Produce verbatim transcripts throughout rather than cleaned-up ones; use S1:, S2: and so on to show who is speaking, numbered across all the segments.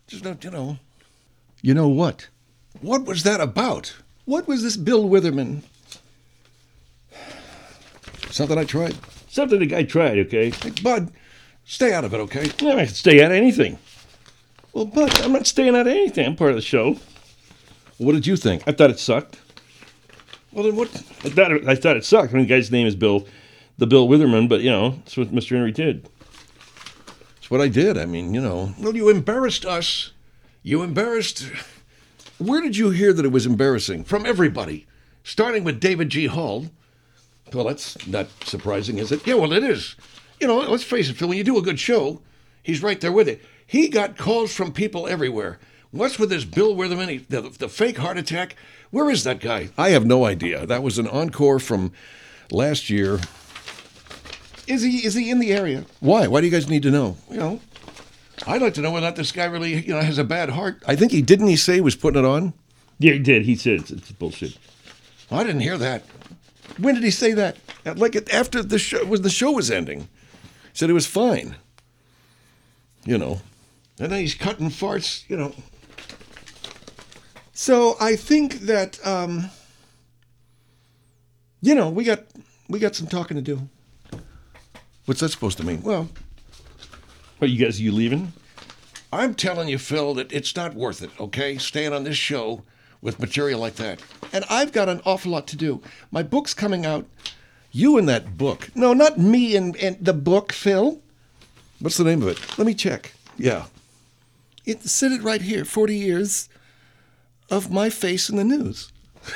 S1: Just not, you know. You know what? What was that about? What was this Bill Witherman? Something I tried.
S2: Something the guy tried, okay?
S1: Hey, Bud, stay out of it, okay?
S2: Yeah, I can stay out of anything.
S1: Well, Bud,
S2: I'm not staying out of anything. I'm part of the show.
S1: what did you think?
S2: I thought it sucked.
S1: Well, then what?
S2: I thought it, I thought it sucked. I mean, the guy's name is Bill, the Bill Witherman, but, you know, that's what Mister Henry did.
S1: That's what I did. I mean, you know. Well, you embarrassed us. You embarrassed. Where did you hear that it was embarrassing? From everybody. Starting with David G. Hall. Well, that's not surprising, is it? Yeah, well, it is. You know, let's face it, Phil, when you do a good show, he's right there with it. He got calls from people everywhere. What's with this Bill Witherman, he, the, the fake heart attack? Where is that guy? I have no idea. That was an encore from last year. Is he is he in the area? Why? Why do you guys need to know? You know, I'd like to know whether or not this guy really, you know, has a bad heart. I think he, didn't he say he was putting it on?
S2: Yeah, he did. He said it's, it's bullshit.
S1: I didn't hear that. When did he say that? Like after the show, was the show was ending. He said it was fine. You know, and then he's cutting farts. You know. So I think that um, you know we got we got some talking to do. What's that supposed to mean? Well,
S2: Are you guys, you leaving?
S1: I'm telling you, Phil, that it's not worth it. Okay, staying on this show with material like that. And I've got an awful lot to do. My book's coming out. You and that book. No, not me and, and the book, Phil. What's the name of it? Let me check. Yeah. It said it right here. forty years of my face in the news.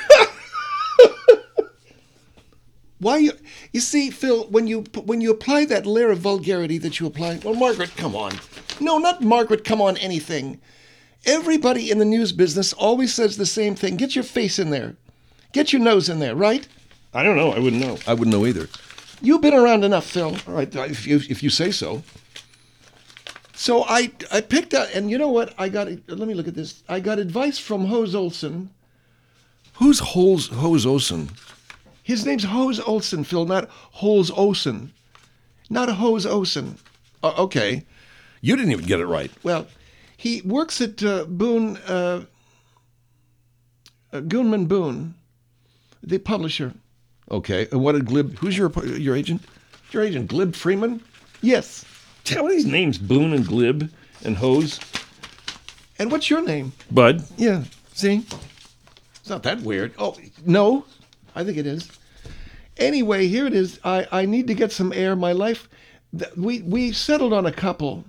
S1: Why you? You see, Phil, when you when you apply that layer of vulgarity that you apply. Well, Margaret, come on. No, not Margaret. Come on, anything. Everybody in the news business always says the same thing. Get your face in there. Get your nose in there, right?
S2: I don't know. I wouldn't know.
S1: I wouldn't know either. You've been around enough, Phil. All right, if you, if you say so. So I I picked out, and you know what? I got. Let me look at this. I got advice from Hose Olson. Who's Hose Hose Olson? His name's Hose Olson, Phil, not Hose Olson. Not Hose Olson. Uh, okay. You didn't even get it right. Well, he works at uh, Boone, uh, uh, Goonman Boone, the publisher. Okay. And what did Glib, who's your your agent? Your agent, Glib Freeman? Yes.
S2: Tell me these names, Boone and Glib and Hose.
S1: And what's your name?
S2: Bud.
S1: Yeah. See? It's not that weird. Oh, no. I think it is. Anyway, here it is. I, I need to get some air. My life, we, we settled on a couple.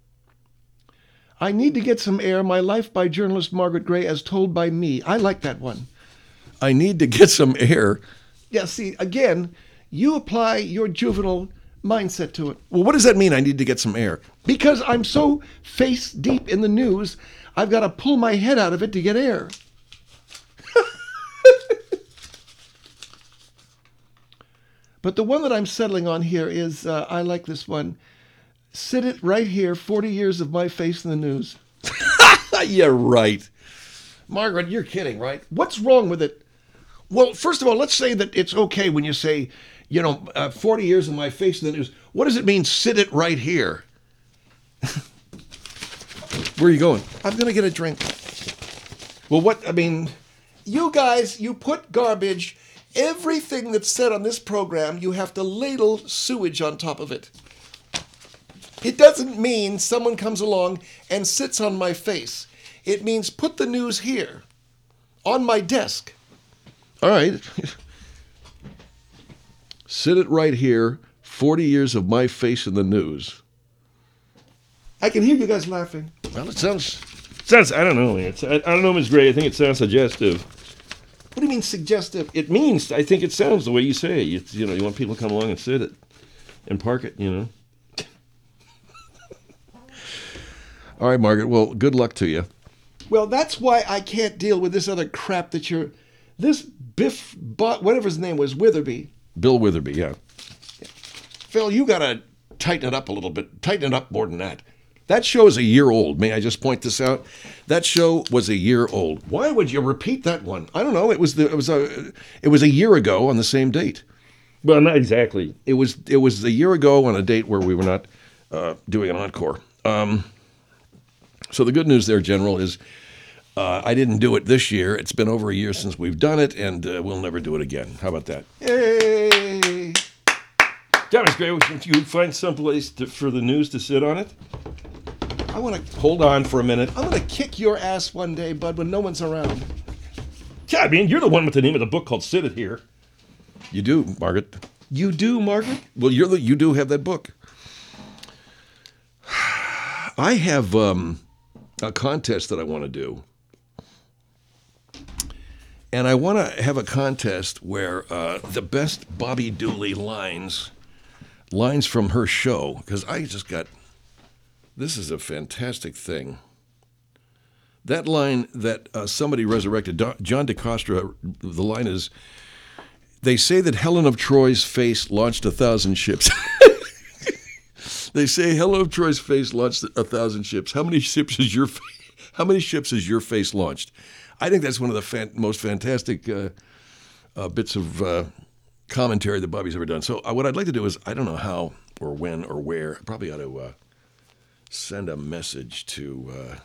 S1: I need to get some air. My life by journalist Margaret Gray as told by me. I like that one. I need to get some air. Yeah, see, again, you apply your juvenile mindset to it. Well, what does that mean, I need to get some air? Because I'm so face deep in the news, I've got to pull my head out of it to get air. But the one that I'm settling on here is, uh, I like this one. Sit it right here, forty years of my face in the news. Yeah, right. Margaret, you're kidding, right? What's wrong with it? Well, first of all, let's say that it's okay when you say, you know, uh, forty years of my face in the news. What does it mean, sit it right here? Where are you going? I'm going to get a drink. Well, what, I mean, you guys, you put garbage. Everything that's said on this program, you have to ladle sewage on top of it. It doesn't mean someone comes along and sits on my face. It means put the news here, on my desk. All right. Sit it right here, forty years of my face in the news. I can hear you guys laughing. Well, it sounds...
S2: Sounds, I don't know. It's, I, I don't know, Miss Gray. I think it sounds suggestive.
S1: What do you mean suggestive?
S2: It means, I think it sounds the way you say it. It's, you know, you want people to come along and sit it and park it, you know.
S1: All right, Margaret. Well, good luck to you. Well, that's why I can't deal with this other crap that you're... This Biff, whatever his name was, Witherby. Bill Witherby, yeah. Phil, you got to tighten it up a little bit. Tighten it up more than that. That show is a year old. May I just point this out? That show was a year old. Why would you repeat that one? I don't know. It was the, it was a it was a year ago on the same date.
S2: Well, not exactly.
S1: It was it was a year ago on a date where we were not uh, doing an encore. Um, So the good news there, General, is uh, I didn't do it this year. It's been over a year since we've done it, and uh, we'll never do it again. How about that?
S2: Yay! That was great. If you find someplace to, for the news to sit on it,
S1: I want to.
S2: hold on for a minute.
S1: I'm going to kick your ass one day, bud, when no one's around.
S2: God, man, you're the one with the name of the book called Sit It Here.
S1: You do, Margaret.
S2: You do, Margaret?
S1: Well, you're the, you do have that book. I have um, a contest that I want to do. And I want to have a contest where uh, the best Bobby Dooley lines, lines from her show, because I just got, this is a fantastic thing. That line that uh, somebody resurrected, Do- John DeCostra, the line is, they say that Helen of Troy's face launched a thousand ships. They say Helen of Troy's face launched a thousand ships. How many ships is your fa- How many ships has your face launched? I think that's one of the fan- most fantastic uh, uh, bits of uh, commentary that Bobby's ever done. So uh, what I'd like to do is, I don't know how or when or where, I probably ought to uh, send a message to, uh,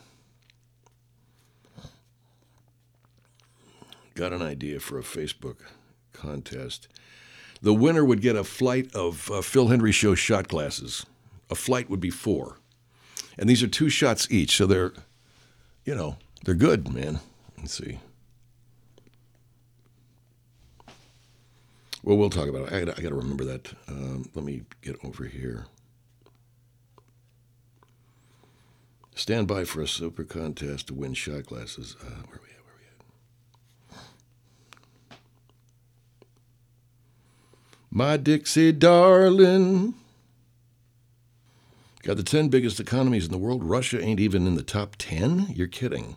S1: got an idea for a Facebook contest. The winner would get a flight of uh, Phil Hendry Show shot glasses. A flight would be four. And these are two shots each, so they're, you know, they're good, man. Let's see. Well, we'll talk about it. I got I to remember that. Um, let me get over here. Stand by for a super contest to win shot glasses. Uh, where are we at? Where are we at? My Dixie darling. Got the ten biggest economies in the world. Russia ain't even in the top ten? You're kidding.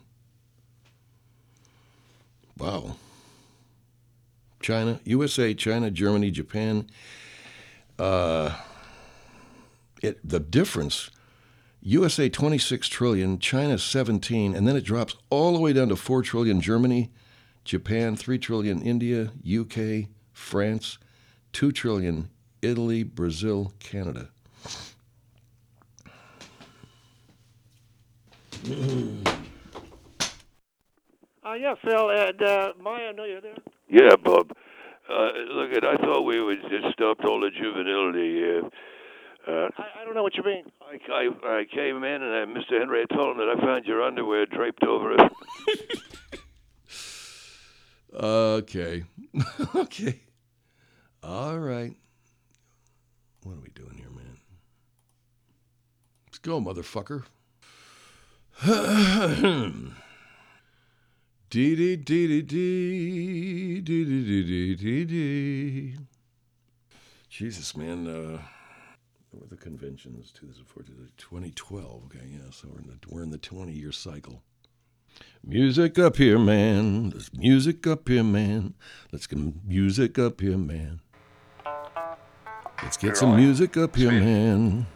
S1: Wow. China, U S A, China, Germany, Japan. Uh, it the difference, U S A twenty-six trillion, China seventeen, and then it drops all the way down to four trillion, Germany, Japan, three trillion, India, U K, France, two trillion, Italy, Brazil, Canada.
S3: Uh, yeah, Phil, and uh, Maya, I know you're there.
S4: Yeah, Bob. Uh, look, at I thought we would just stopped all the juvenility here. Uh,
S3: I, I don't know what you mean.
S4: I, I, I came in and I, Mister Henry, I told him that I found your underwear draped over it.
S1: Okay. Okay. All right. What are we doing here, man? Let's go, motherfucker. Dee dee dee dee dee dee dee dee dee dee. Jesus, man. Uh, what were the conventions? two thousand fourteen, twenty twelve. Okay, yeah. So we're in the we're in the twenty-year cycle. Music up here, man. Let's music up here, man. Let's get music up here, man. Let's get some music up here, man.